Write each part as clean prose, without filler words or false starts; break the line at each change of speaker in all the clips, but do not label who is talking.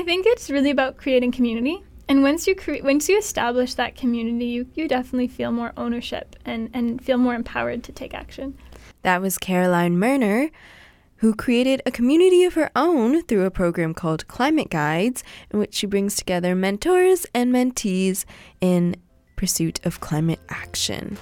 I think it's really about creating community. And once you establish that community, you definitely feel more ownership and feel more empowered to take action.
That was Caroline Murner, who created a community of her own through a program called Climate Guides, in which she brings together mentors and mentees in pursuit of climate action.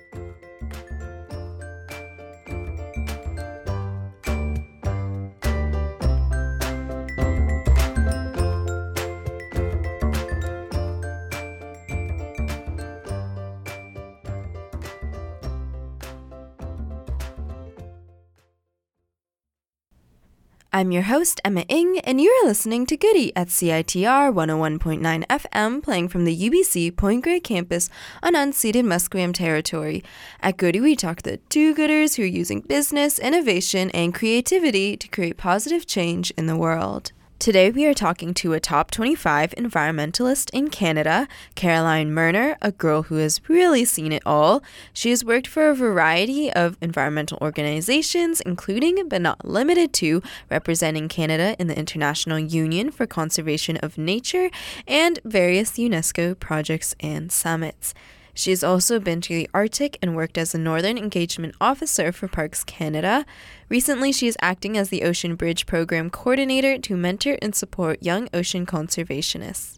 I'm your host, Emma Ng, and you're listening to Goody at CITR 101.9 FM, playing from the UBC Point Grey campus on unceded Musqueam territory. At Goody, we talk to the do-gooders who are using business, innovation, and creativity to create positive change in the world. Today, we are talking to a top 25 environmentalist in Canada, Caroline Murner, a girl who has really seen it all. She has worked for a variety of environmental organizations, including but not limited to representing Canada in the International Union for Conservation of Nature and various UNESCO projects and summits. She has also been to the Arctic and worked as a Northern Engagement Officer for Parks Canada. Recently, she is acting as the Ocean Bridge Program Coordinator to mentor and support young ocean conservationists.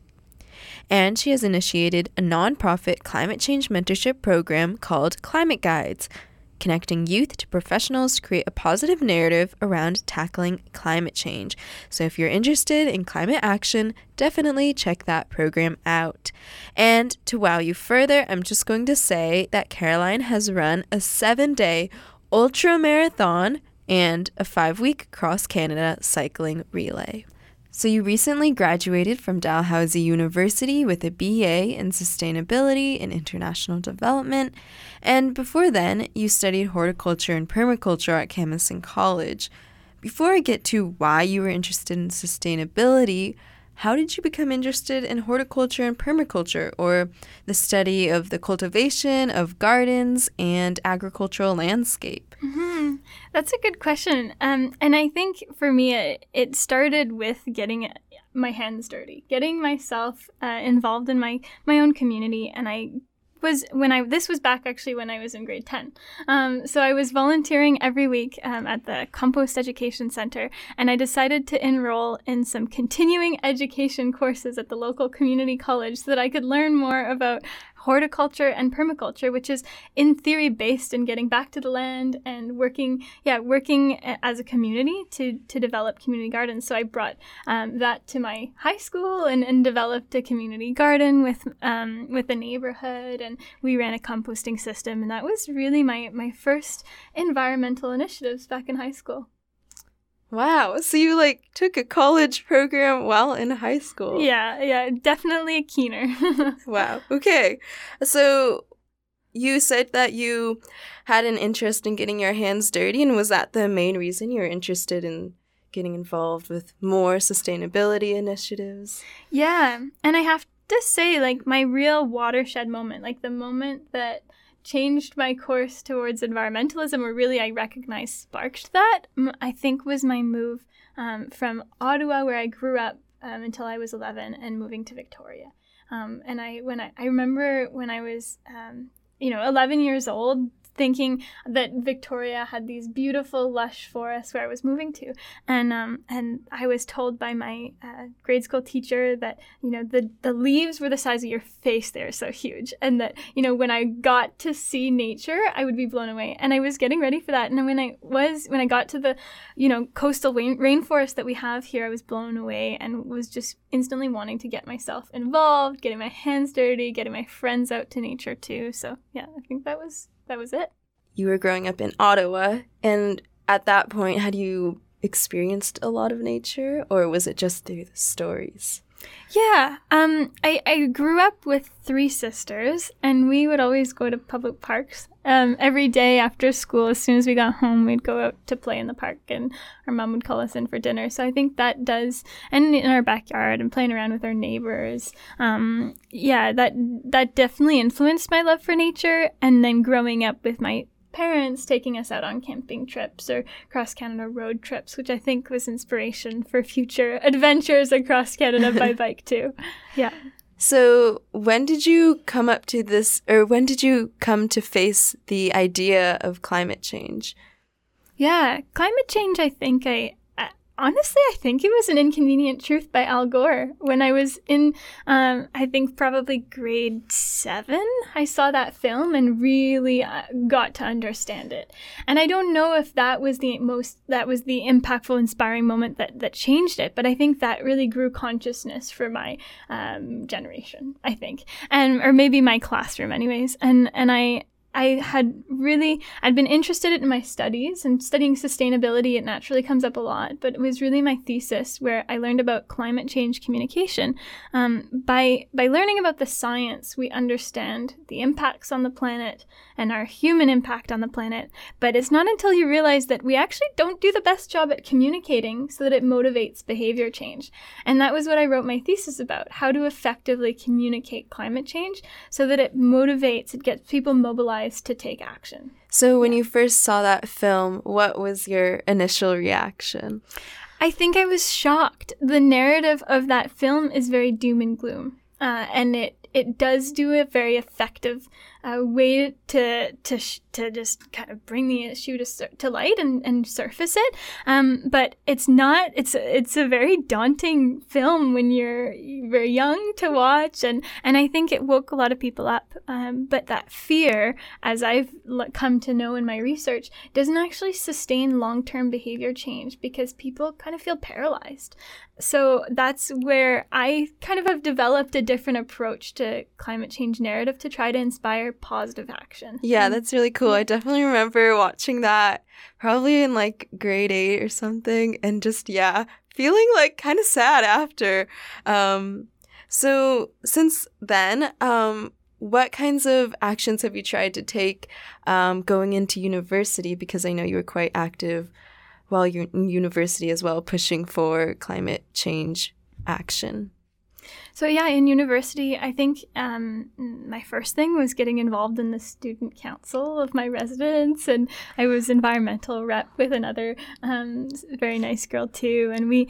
And she has initiated a nonprofit climate change mentorship program called Climate Guides, connecting youth to professionals to create a positive narrative around tackling climate change. So if you're interested in climate action, definitely check that program out. And to wow you further, I'm just going to say that Caroline has run a 7-day ultra marathon and a 5-week cross-Canada cycling relay. So you recently graduated from Dalhousie University with a BA in Sustainability and International Development, and before then, you studied horticulture and permaculture at Camosun College. Before I get to why you were interested in sustainability, how did you become interested in horticulture and permaculture, or the study of the cultivation of gardens and agricultural landscape?
That's a good question. And I think for me, it started with getting my hands dirty, getting myself involved in my own community. And this was back actually when I was in grade 10. So I was volunteering every week at the Compost Education Center, and I decided to enroll in some continuing education courses at the local community college so that I could learn more about horticulture and permaculture, which is in theory based in getting back to the land and working as a community to develop community gardens. So I brought that to my high school and developed a community garden with the neighborhood, and we ran a composting system, and that was really my first environmental initiatives back in high school.
Wow, so you took a college program while in high school.
Yeah, definitely a keener.
Wow, okay. So you said that you had an interest in getting your hands dirty, and was that the main reason you were interested in getting involved with more sustainability initiatives?
Yeah, and I have to say, my real watershed moment, the moment that changed my course towards environmentalism, or really I recognize sparked that, I think was my move from Ottawa, where I grew up until I was 11, and moving to Victoria. And I remember when I was 11 years old, thinking that Victoria had these beautiful, lush forests where I was moving to. And I was told by my grade school teacher that, the leaves were the size of your face. They were so huge. And that, when I got to see nature, I would be blown away. And I was getting ready for that. And when I got to the, coastal rainforest that we have here, I was blown away and was just instantly wanting to get myself involved, getting my hands dirty, getting my friends out to nature too. So yeah, I think that was it.
You were growing up in Ottawa, and at that point, had you experienced a lot of nature, or was it just through the stories?
Yeah, I grew up with 3 sisters, and we would always go to public parks. Every day after school, as soon as we got home, we'd go out to play in the park, and our mom would call us in for dinner. So I think that does, and in our backyard and playing around with our neighbors, that definitely influenced my love for nature. And then growing up with my parents taking us out on camping trips or cross-Canada road trips, which I think was inspiration for future adventures across Canada by bike too. Yeah.
So when did you come up to this, or when did you come to face the idea of climate change?
Yeah, climate change, I think honestly, I think it was An Inconvenient Truth by Al Gore. When I was in, I think probably grade 7, I saw that film and really got to understand it. And I don't know if that was the impactful, inspiring moment that changed it, but I think that really grew consciousness for my generation, I think, or maybe my classroom anyways. And I'd been interested in my studies, and studying sustainability, it naturally comes up a lot, but it was really my thesis where I learned about climate change communication. By learning about the science, we understand the impacts on the planet and our human impact on the planet, but it's not until you realize that we actually don't do the best job at communicating so that it motivates behavior change. And that was what I wrote my thesis about, how to effectively communicate climate change so that it gets people mobilized to take action.
So when you first saw that film, what was your initial reaction?
I think I was shocked. The narrative of that film is very doom and gloom, and it does do a very effective way to just kind of bring the issue to light and surface it. But it's a very daunting film when you're very young to watch, and I think it woke a lot of people up. But that fear, as I've come to know in my research, doesn't actually sustain long-term behavior change because people kind of feel paralyzed. So that's where I kind of have developed a different approach to climate change narrative to try to inspire positive action.
Yeah, that's really cool. I definitely remember watching that probably in like grade 8 or something, and just, feeling like kind of sad after. So since then, what kinds of actions have you tried to take going into university? Because I know you were quite active while you're in university as well, pushing for climate change action.
So in university, I think my first thing was getting involved in the student council of my residence, and I was environmental rep with another very nice girl too. And we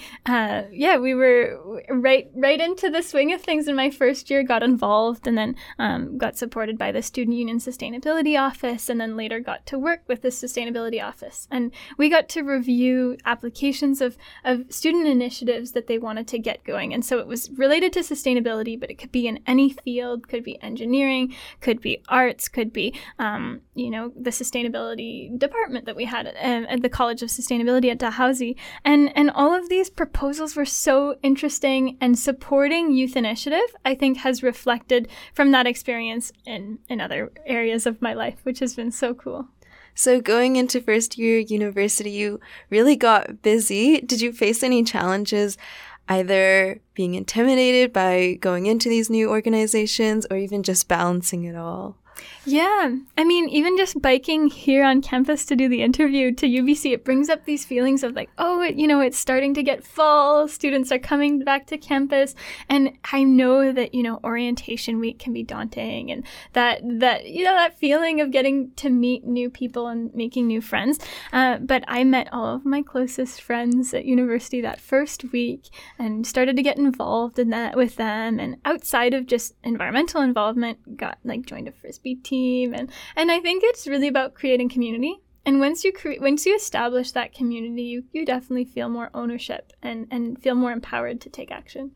were right into the swing of things in my first year, got involved, and then got supported by the Student Union Sustainability Office, and then later got to work with the Sustainability Office. And we got to review applications of student initiatives that they wanted to get going. And so it was related to sustainability, but it could be in any field, could be engineering, could be arts, could be, the sustainability department that we had at the College of Sustainability at Dalhousie. And all of these proposals were so interesting, and supporting youth initiative, I think, has reflected from that experience in other areas of my life, which has been so cool.
So going into first year university, you really got busy. Did you face any challenges, either being intimidated by going into these new organizations or even just balancing it all?
Yeah, I mean, even just biking here on campus to do the interview to UBC, it brings up these feelings of like, it's starting to get fall, students are coming back to campus, and I know that, orientation week can be daunting, and that feeling of getting to meet new people and making new friends. But I met all of my closest friends at university that first week and started to get involved in that with them, and outside of just environmental involvement, joined a Frisbee team, and I think it's really about creating community. And once you establish that community, you definitely feel more ownership and feel more empowered to take action.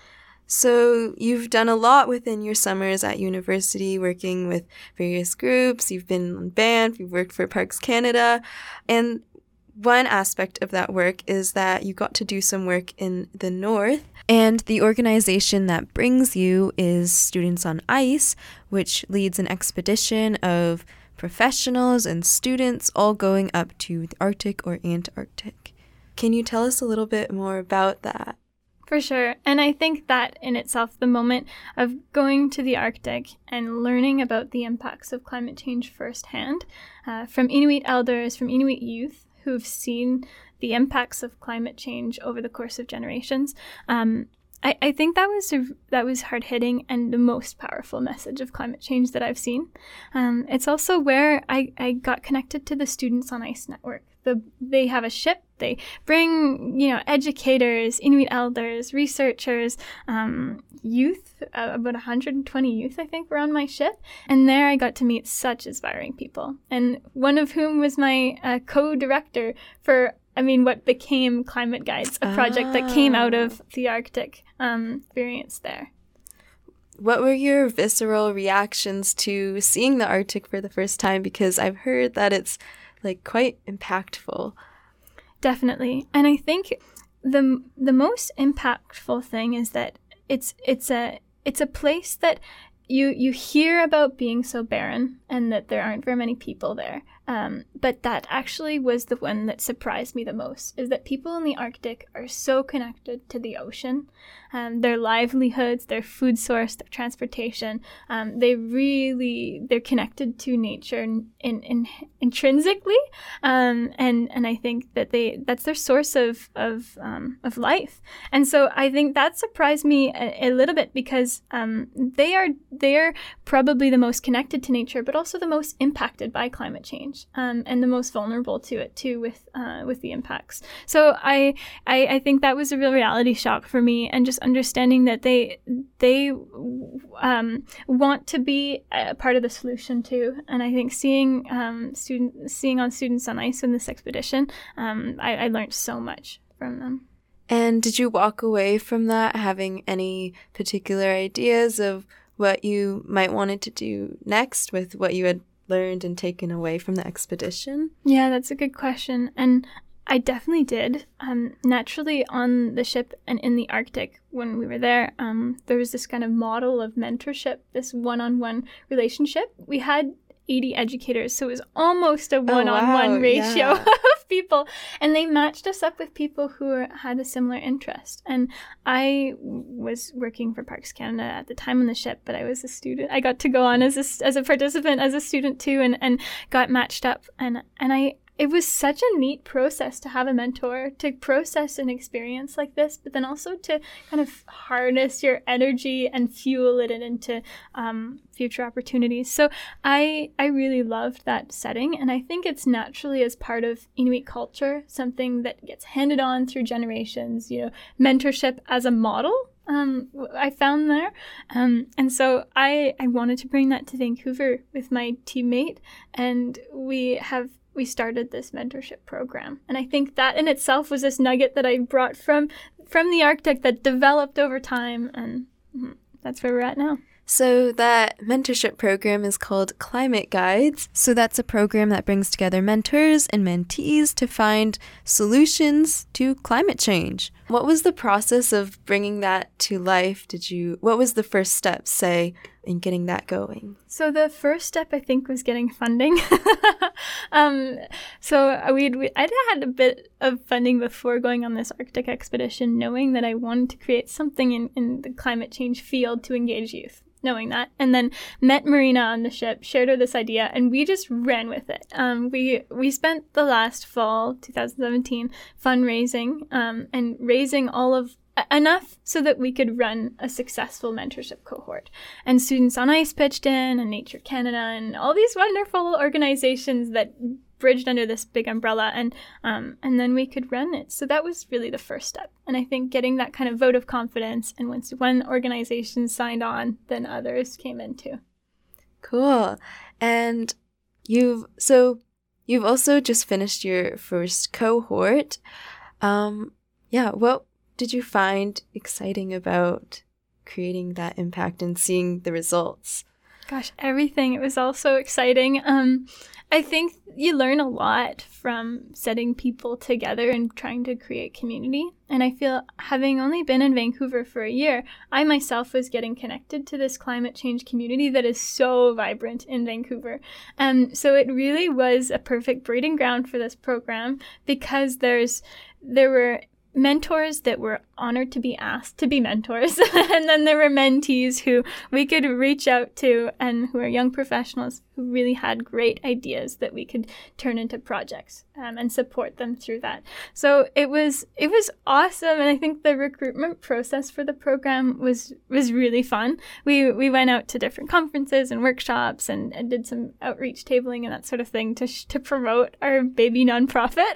So you've done a lot within your summers at university, working with various groups. You've been in band, you've worked for Parks Canada, and one aspect of that work is that you got to do some work in the north. And the organization that brings you is Students on Ice, which leads an expedition of professionals and students all going up to the Arctic or Antarctic. Can you tell us a little bit more about that?
For sure. And I think that in itself, the moment of going to the Arctic and learning about the impacts of climate change firsthand, from Inuit elders, from Inuit youth, who've seen the impacts of climate change over the course of generations, I think that was hard-hitting and the most powerful message of climate change that I've seen. It's also where I got connected to the Students on Ice network. They have a ship. They bring, educators, Inuit elders, researchers, youth, about 120 youth, I think, were on my ship. And there I got to meet such inspiring people. And one of whom was my co-director for what became Climate Guides, a project that came out of the Arctic experience there.
What were your visceral reactions to seeing the Arctic for the first time? Because I've heard that it's quite impactful.
Definitely. And I think the most impactful thing is that it's a place that you hear about being so barren and that there aren't very many people there. But that actually was the one that surprised me the most, is that people in the Arctic are so connected to the ocean, their livelihoods, their food source, their transportation. They're connected to nature intrinsically, and I think that that's their source of life. And so I think that surprised me a little bit, because they are probably the most connected to nature, but also the most impacted by climate change, and the most vulnerable to it too, with the impacts. So I think that was a real reality shock for me, and just understanding that they want to be a part of the solution too. And I think seeing on Students on Ice in this expedition, I learned so much from them.
And did you walk away from that having any particular ideas of what you might wanted to do next with what you had learned and taken away from the expedition?
Yeah, that's a good question. And I definitely did. Naturally, on the ship and in the Arctic, when we were there, there was this kind of model of mentorship, this one-on-one relationship. We had 80 educators, so it was almost a one-on-one ratio of people. And they matched us up with people who had a similar interest. And I was working for Parks Canada at the time on the ship, but I was a student. I got to go on as a participant, as a student too, and got matched up. And it was such a neat process to have a mentor, to process an experience like this, but then also to kind of harness your energy and fuel it into future opportunities. So I really loved that setting, and I think it's naturally, as part of Inuit culture, something that gets handed on through generations, mentorship as a model. I found there. And so I wanted to bring that to Vancouver with my teammate, and we started this mentorship program. And I think that in itself was this nugget that I brought from the Arctic that developed over time, and that's where we're at now.
So that mentorship program is called Climate Guides. So that's a program that brings together mentors and mentees to find solutions to climate change. What was the process of bringing that to life? What was the first step, say, in getting that going?
So the first step, I think, was getting funding. So I'd had a bit of funding before going on this Arctic expedition, knowing that I wanted to create something in the climate change field to engage youth. Knowing that, and then met Marina on the ship, shared her this idea, and we just ran with it. We spent the last fall, 2017, fundraising and raising all of enough so that we could run a successful mentorship cohort. And Students on Ice pitched in, and Nature Canada, and all these wonderful organizations that bridged under this big umbrella, and then we could run it. So that was really the first step. And I think getting that kind of vote of confidence, and once one organization signed on, then others came in too.
Cool. And you've also just finished your first cohort. What did you find exciting about creating that impact and seeing the results?
Gosh, everything. It was all so exciting. I think you learn a lot from setting people together and trying to create community. And I feel, having only been in Vancouver for a year, I myself was getting connected to this climate change community that is so vibrant in Vancouver. So it really was a perfect breeding ground for this program, because there were mentors that were honored to be asked to be mentors. And then there were mentees who we could reach out to, and who are young professionals who really had great ideas that we could turn into projects and support them through that. So it was awesome, and I think the recruitment process for the program was really fun. We went out to different conferences and workshops and did some outreach tabling and that sort of thing to promote our baby nonprofit.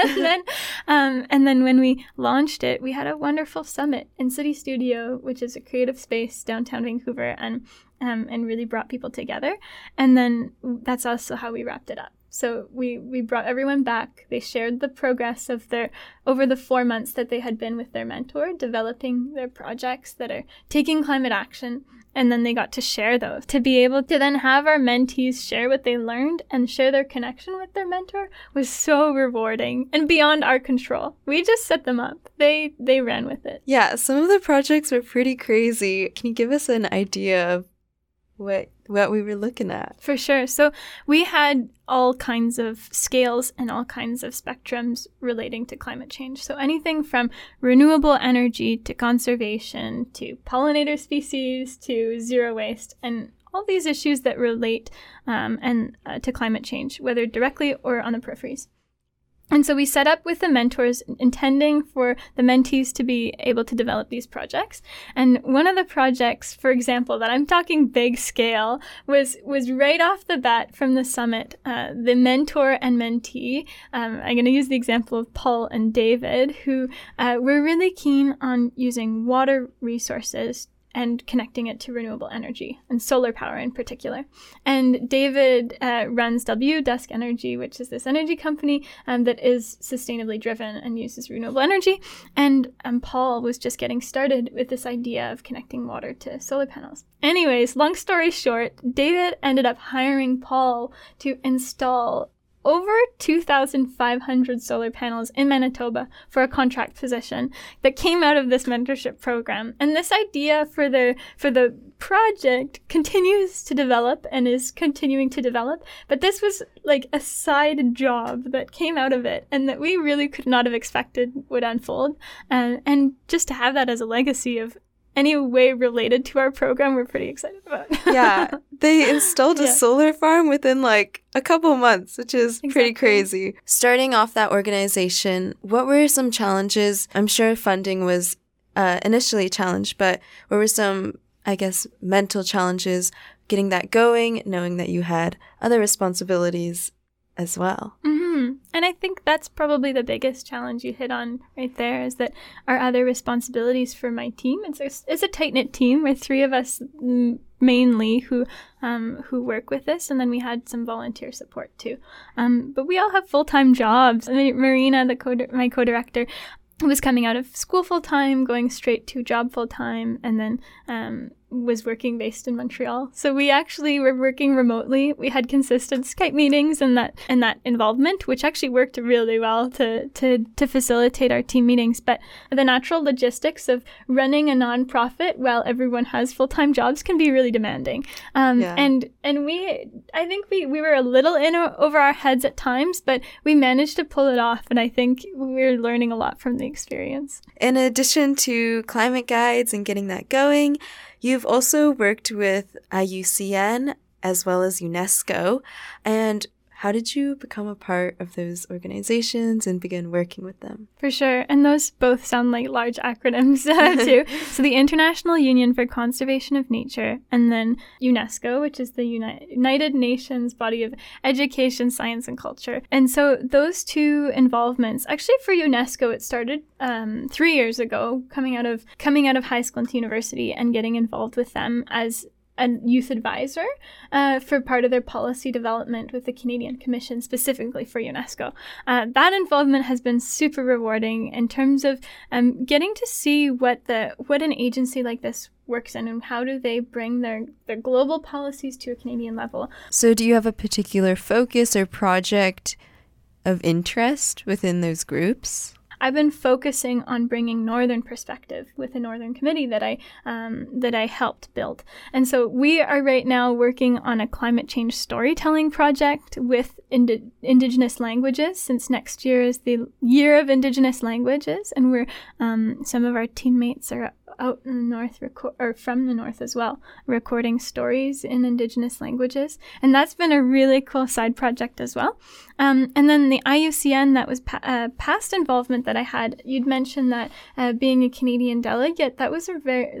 and then when we launched it, we had a wonderful summit in City Studio, which is a creative space downtown Vancouver, and really brought people together. And then that's also how we wrapped it up. So we brought everyone back. They shared the progress of over the 4 months that they had been with their mentor, developing their projects that are taking climate action. And then they got to share those. To be able to then have our mentees share what they learned and share their connection with their mentor was so rewarding and beyond our control. We just set them up. They ran with it.
Yeah, some of the projects were pretty crazy. Can you give us an idea of what we were looking at?
For sure. So we had all kinds of scales and all kinds of spectrums relating to climate change. So anything from renewable energy to conservation to pollinator species to zero waste, and all these issues that relate to climate change, whether directly or on the peripheries. And so we set up with the mentors, intending for the mentees to be able to develop these projects. And one of the projects, for example, that I'm talking big scale, was right off the bat from the summit. The mentor and mentee, I'm going to use the example of Paul and David, who were really keen on using water resources and connecting it to renewable energy and solar power in particular. And David runs Dusk Energy, which is this energy company that is sustainably driven and uses renewable energy. And Paul was just getting started with this idea of connecting water to solar panels. Anyways, long story short, David ended up hiring Paul to install over 2,500 solar panels in Manitoba for a contract position that came out of this mentorship program. And this idea for the project continues to develop and is continuing to develop. But this was like a side job that came out of it and that we really could not have expected would unfold. And just to have that as a legacy of any way related to our program, we're pretty excited about.
Yeah, they installed a solar farm within like a couple months, which is pretty crazy. Starting off that organization, what were some challenges? I'm sure funding was initially a challenge, but what were some, I guess, mental challenges getting that going, knowing that you had other responsibilities as well?
Mm-hmm. And I think that's probably the biggest challenge you hit on right there, is that our other responsibilities for my team. It's a tight-knit team with 3 of us mainly who work with this, and then we had some volunteer support too. But we all have full-time jobs. I mean, Marina, my co-director, was coming out of school full-time, going straight to job full-time, and then was working based in Montreal. So we actually were working remotely. We had consistent Skype meetings and that involvement, which actually worked really well to facilitate our team meetings. But the natural logistics of running a nonprofit while everyone has full-time jobs can be really demanding. And I think we were a little in over our heads at times, but we managed to pull it off. And I think we're learning a lot from the experience.
In addition to climate guides and getting that going, you've also worked with IUCN as well as UNESCO. And how did you become a part of those organizations and begin working with them? For
sure. And those both sound like large acronyms too. So the International Union for Conservation of Nature, and then UNESCO, which is the United Nations body of education, science, and culture. And so those 2 involvements, actually for UNESCO, it started 3 years ago, coming out of high school into university and getting involved with them as a youth advisor for part of their policy development with the Canadian Commission, specifically for UNESCO. That involvement has been super rewarding in terms of getting to see what an agency like this works in and how do they bring their global policies to a Canadian level.
So do you have a particular focus or project of interest within those groups?
I've been focusing on bringing Northern perspective with the Northern Committee that I helped build. And so we are right now working on a climate change storytelling project with Indigenous languages, since next year is the Year of Indigenous Languages. And we're some of our teammates are out in the north, or from the north as well, recording stories in Indigenous languages. And that's been a really cool side project as well. And then the IUCN, that was past involvement that I had. You'd mentioned that being a Canadian delegate, that was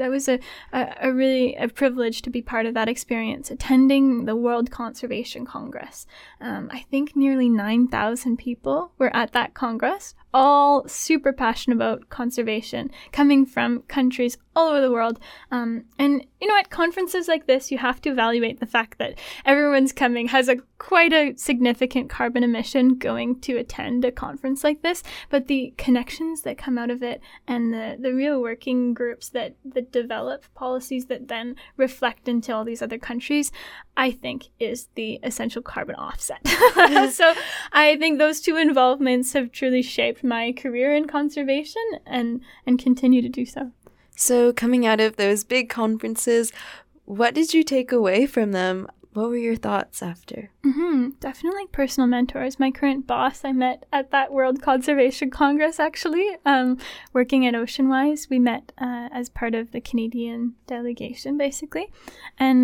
really a privilege to be part of that experience, attending the World Conservation Congress. I think nearly 9,000 people were at that Congress, all super passionate about conservation, coming from countries all over the world. And at conferences like this, you have to evaluate the fact that everyone's coming, has quite a significant carbon emission going to attend a conference like this, but the connections that come out of it and the real working groups that develop policies that then reflect into all these other countries, I think is the essential carbon offset. So I think those two involvements have truly shaped my career in conservation and continue to do so.
So coming out of those big conferences, what did you take away from them? What were your thoughts after?
Definitely personal mentors. My current boss I met at that World Conservation Congress, actually, working at Oceanwise. We met as part of the Canadian delegation, basically. And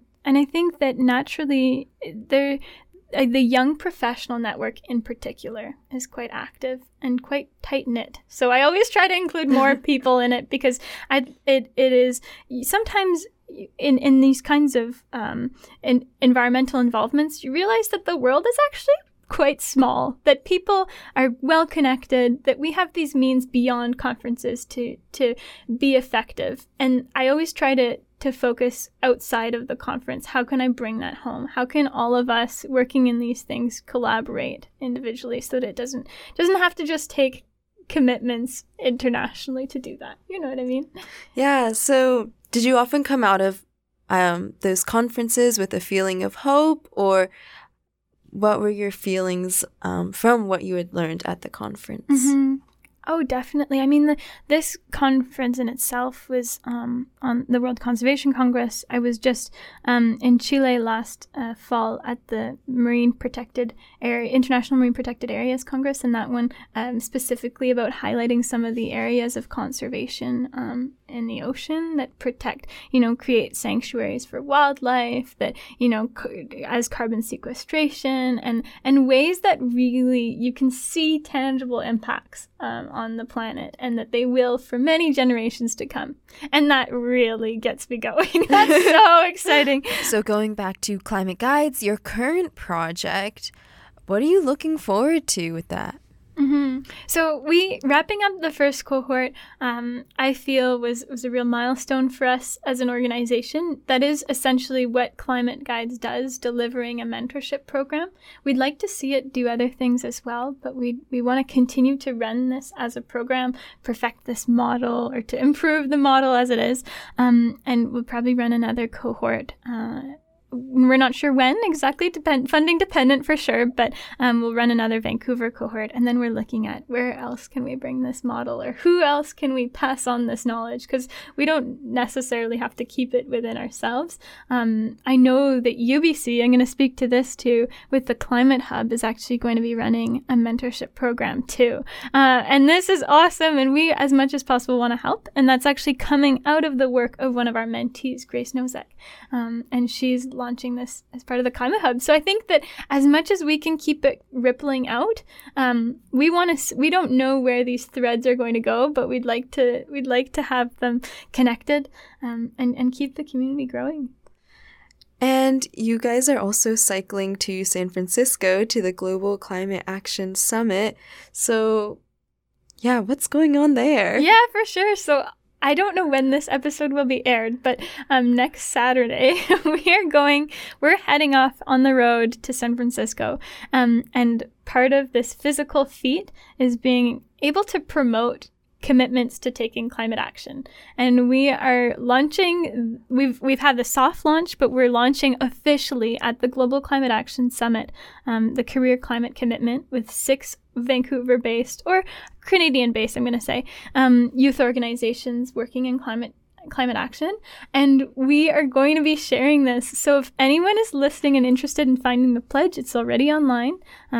I think that naturally the young professional network in particular is quite active and quite tight-knit. So I always try to include more people in it, because it is sometimes in these kinds of environmental involvements, you realize that the world is actually quite small, that people are well connected, that we have these means beyond conferences to be effective. And I always try to focus outside of the conference. How can I bring that home? How can all of us working in these things collaborate individually so that it doesn't have to just take commitments internationally to do that? You know what I mean?
Yeah. So did you often come out of those conferences with a feeling of hope, or what were your feelings from what you had learned at the conference?
Mm-hmm. Oh, definitely. I mean, this conference in itself was on the World Conservation Congress. I was just in Chile last fall at the International Marine Protected Areas Congress, and that one specifically about highlighting some of the areas of conservation in the ocean that protect, create sanctuaries for wildlife, that, as carbon sequestration and ways that really you can see tangible impacts on the planet, and that they will for many generations to come. And that really gets me going. That's so exciting.
So going back to Climate Guides, your current project, what are you looking forward to with that?
So wrapping up the first cohort, I feel was a real milestone for us as an organization. That is essentially what Climate Guides does, delivering a mentorship program. We'd like to see it do other things as well, but we want to continue to run this as a program, perfect this model, or to improve the model as it is, and we'll probably run another cohort. We're not sure when exactly, funding dependent for sure, but we'll run another Vancouver cohort, and then we're looking at where else can we bring this model, or who else can we pass on this knowledge, because we don't necessarily have to keep it within ourselves. I know that UBC, I'm going to speak to this too, with the Climate Hub, is actually going to be running a mentorship program too. And this is awesome, and we, as much as possible, want to help, and that's actually coming out of the work of one of our mentees, Grace Nozek, and she's launching this as part of the Climate Hub. So I think that as much as we can keep it rippling out, we don't know where these threads are going to go, but we'd like to have them connected, and keep the community growing.
And you guys are also cycling to San Francisco to the Global Climate Action Summit. So yeah, what's going on there?
Yeah, for sure. So I don't know when this episode will be aired, but next Saturday we're heading off on the road to San Francisco. And part of this physical feat is being able to promote commitments to taking climate action. And we are launching, we've had the soft launch, but we're launching officially at the Global Climate Action Summit, the Career Climate Commitment, with 6 Vancouver-based, or Canadian-based, I'm going to say, youth organizations working in climate climate action, and we are going to be sharing this. So if anyone is listening and interested in finding the pledge, it's already online,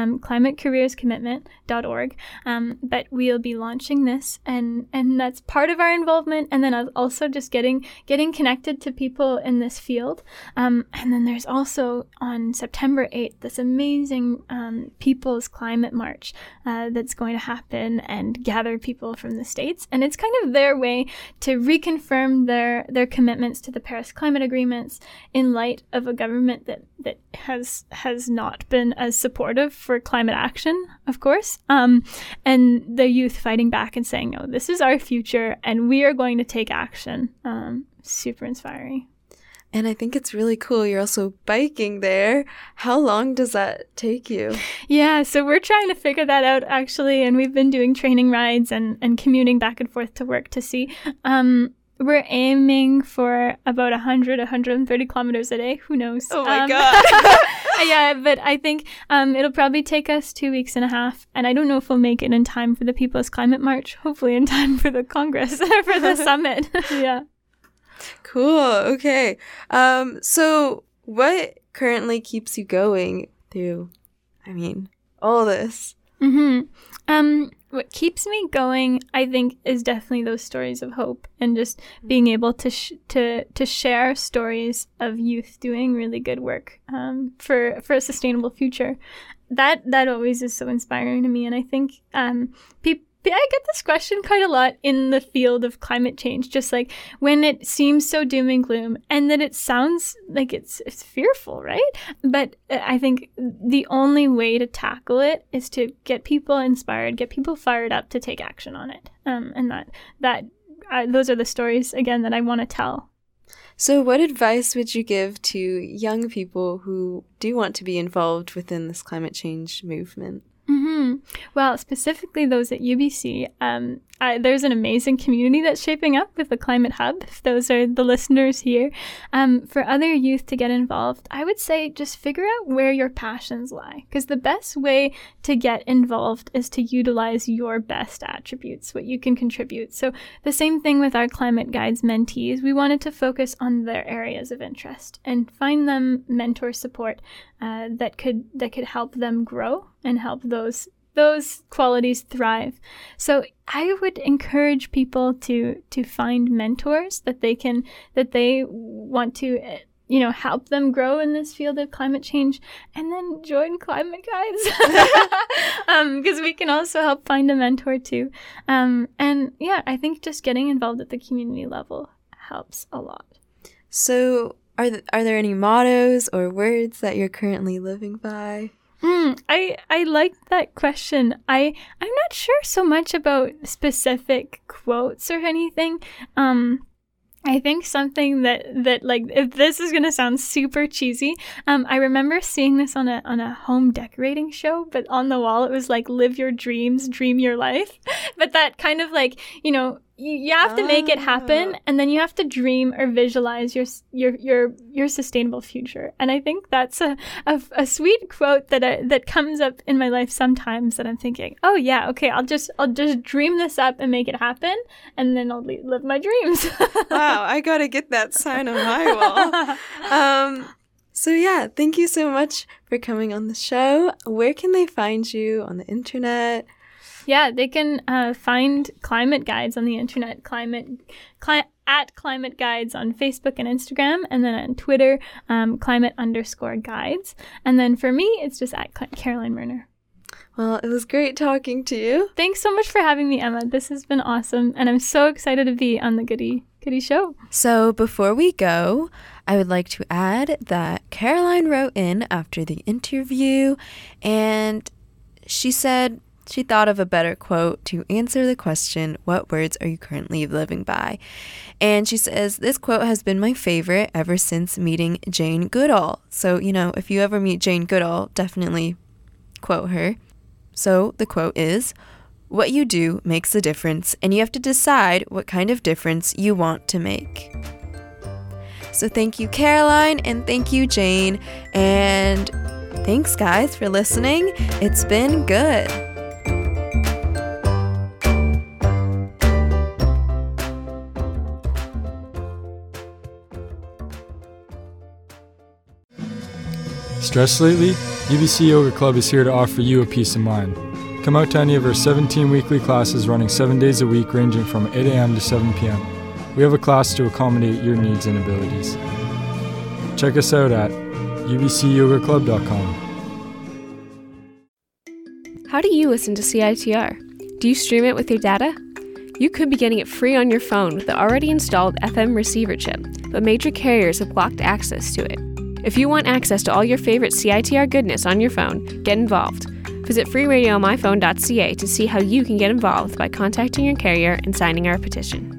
climatecareerscommitment.org. But we'll be launching this, and that's part of our involvement. And then also just getting connected to people in this field. And then there's also on September 8th this amazing People's Climate March that's going to happen and gather people from the States. And it's kind of their way to reconfirm their commitments to the Paris Climate Agreements in light of a government that has not been as supportive for climate action, of course, and the youth fighting back and saying, no, this is our future and we are going to take action. Super inspiring.
And I think it's really cool. You're also biking there. How long does that take you?
Yeah, so we're trying to figure that out, actually. And we've been doing training rides and commuting back and forth to work to see. We're aiming for about 130 kilometers a day. Who knows?
Oh, my God.
Yeah, but I think it'll probably take us 2.5 weeks. And I don't know if we'll make it in time for the People's Climate March. Hopefully in time for the Congress, for the summit. Yeah.
Cool. Okay. So what currently keeps you going through, all this?
What keeps me going, I think, is definitely those stories of hope and just being able to share stories of youth doing really good work for a sustainable future. That always is so inspiring to me, and I think I get this question quite a lot in the field of climate change, just like when it seems so doom and gloom and that it sounds like it's fearful, right? But I think the only way to tackle it is to get people inspired, get people fired up to take action on it. And those are the stories, again, that I want to tell.
So what advice would you give to young people who do want to be involved within this climate change movement?
Well, specifically those at UBC, there's an amazing community that's shaping up with the Climate Hub, if those are the listeners here. For other youth to get involved, I would say just figure out where your passions lie, because the best way to get involved is to utilize your best attributes, what you can contribute. So the same thing with our Climate Guides mentees. We wanted to focus on their areas of interest and find them mentor support that could help them grow and help those qualities thrive. So I would encourage people to find mentors that they want to help them grow in this field of climate change, and then join Climate Guides because we can also help find a mentor too. And yeah, I think just getting involved at the community level helps a lot.
So are there any mottos or words that you're currently living by?
I like that question. I'm not sure so much about specific quotes or anything. I think something that like, if this is gonna sound super cheesy, I remember seeing this on a home decorating show, but on the wall it was like, live your dreams, dream your life. But that kind of like, you have to make it happen, and then you have to dream or visualize your sustainable future. And I think that's a sweet quote that comes up in my life sometimes, that I'm thinking, oh yeah, okay, I'll just dream this up and make it happen, and then I'll live my dreams.
Wow, I gotta get that sign on my wall. So yeah, thank you so much for coming on the show. Where can they find you on the internet?
Yeah, they can find Climate Guides on the internet, at Climate Guides on Facebook and Instagram, and then on Twitter, climate_guides. And then for me, it's just at Caroline Murner.
Well, it was great talking to you.
Thanks so much for having me, Emma. This has been awesome, and I'm so excited to be on the Goody Show.
So before we go, I would like to add that Caroline wrote in after the interview, and she said she thought of a better quote to answer the question, what words are you currently living by? And she says, this quote has been my favorite ever since meeting Jane Goodall. So, if you ever meet Jane Goodall, definitely quote her. So the quote is, what you do makes a difference, and you have to decide what kind of difference you want to make. So thank you, Caroline, and thank you, Jane. And thanks, guys, for listening. It's been good.
Stressed lately? UBC Yoga Club is here to offer you a peace of mind. Come out to any of our 17 weekly classes running 7 days a week ranging from 8 a.m. to 7 p.m. We have a class to accommodate your needs and abilities. Check us out at ubcyogaclub.com.
How do you listen to CITR? Do you stream it with your data? You could be getting it free on your phone with the already installed FM receiver chip, but major carriers have blocked access to it. If you want access to all your favorite CITR goodness on your phone, get involved. Visit freeradiomyphone.ca to see how you can get involved by contacting your carrier and signing our petition.